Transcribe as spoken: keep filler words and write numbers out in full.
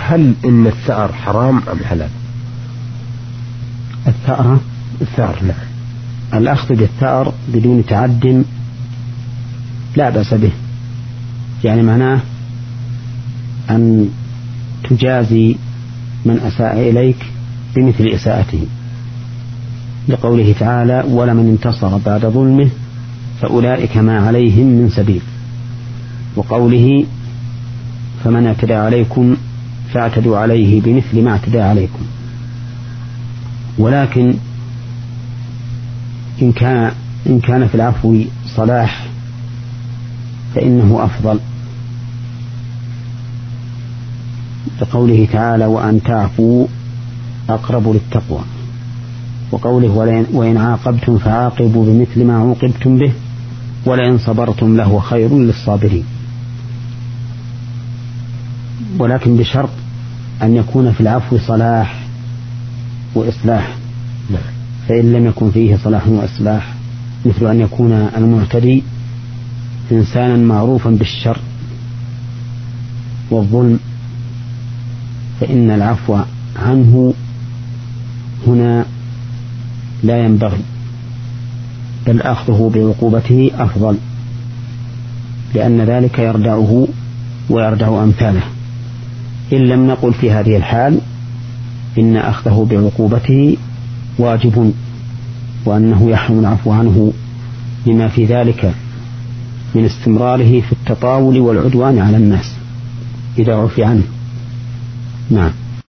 هل إن الثأر حرام أم حلال؟ الثأر الثأر نعم. الأخذ بالثأر بدون تعد لا بأس به، يعني معناه أن تجازي من أساء إليك بمثل إساءته، لقوله تعالى ولمن انتصر بعد ظلمه فأولئك ما عليهم من سبيل، وقوله فمن اعتدى عليكم فاعتدوا عليه بمثل ما اعتدى عليكم. ولكن إن كان, إن كان في العفو صلاح فإنه أفضل، لقوله تعالى وأن تعفوا أقرب للتقوى، وقوله وإن عاقبتم فعاقبوا بمثل ما عوقبتم به ولئن صبرتم لهو خير للصابرين، ولكن بشرط أن يكون في العفو صلاح وإصلاح، فإن لم يكن فيه صلاح وإصلاح مثل أن يكون المعتدي إنسانا معروفا بالشر والظلم فإن العفو عنه هنا لا ينبغي، بل أخذه بعقوبته أفضل، لأن ذلك يردعه ويردع أمثاله. إن لم نقل في هذه الحال إن أخذه بعقوبته واجب، وأنه يحرم العفو عنه لما في ذلك من استمراره في التطاول والعدوان على الناس إذا عفي عنه. نعم.